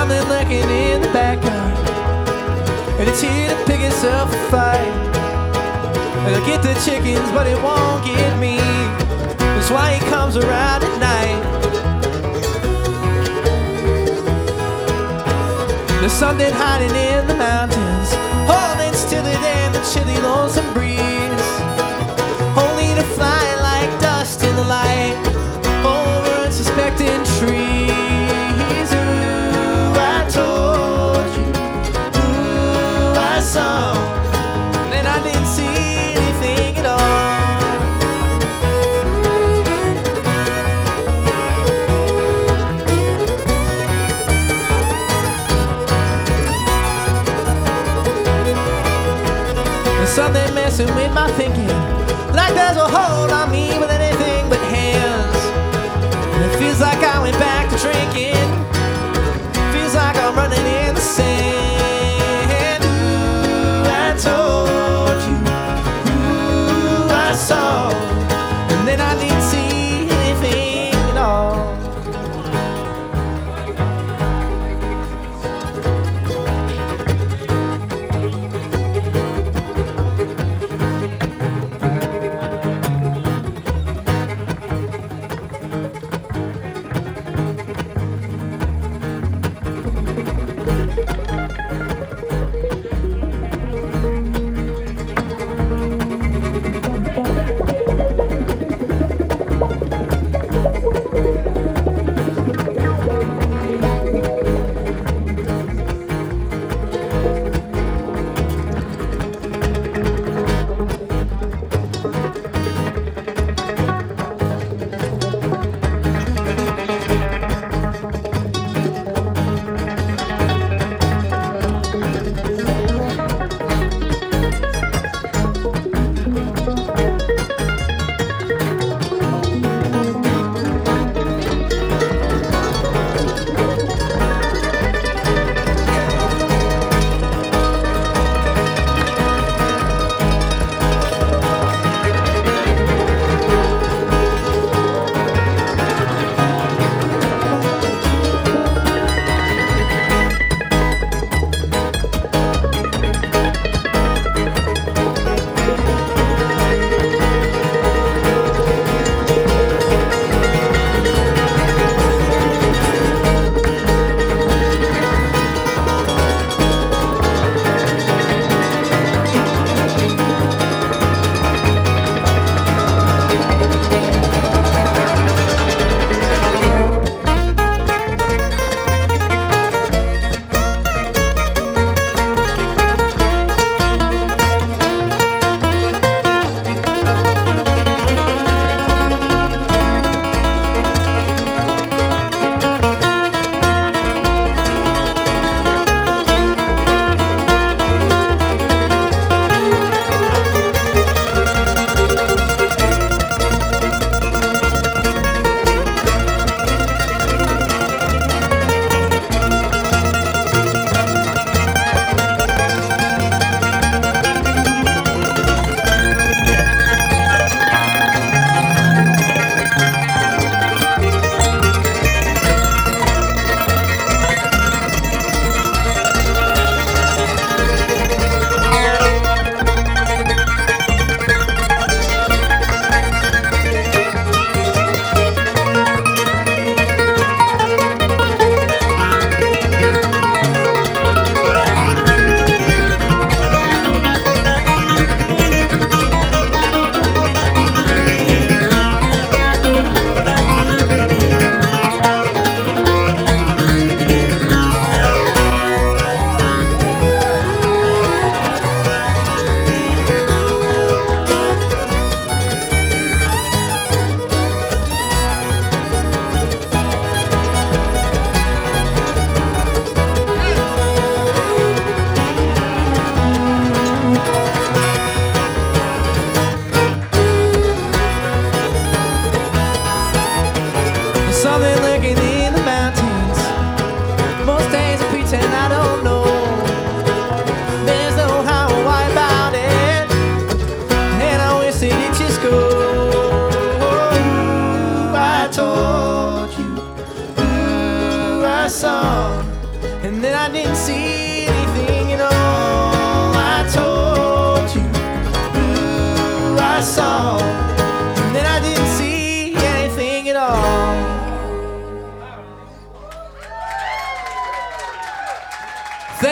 something lurking in the backyard, and it's here to pick itself a fight. It'll get the chickens, but it won't get me. That's why he comes around at night. There's something hiding in the mountains, holding still in the chilly, lonesome breeze, only to fly like dust in the light over unsuspecting trees. Ooh, I told you, ooh, I saw, then I didn't see anything at all. There's something messing with my thinking, like there's a hold on me with anything but hands. And it feels like I went back to drinking, feels like I'm running in the sand. Ooh, I told you, ooh, I saw, and then I didn't see anything at all.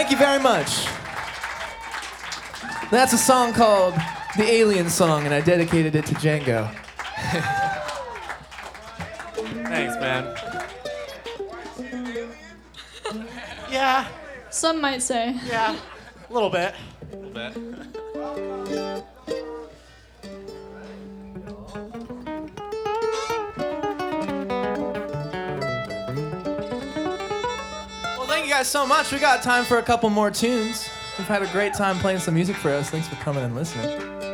Thank you very much. That's a song called The Alien Song, and I dedicated it to Django. Thanks, man. Yeah, Some might say. yeah, a little bit. A little bit. Well, thank you guys so much. We got time for a couple more tunes. We've had a great time playing some music for us. Thanks for coming and listening.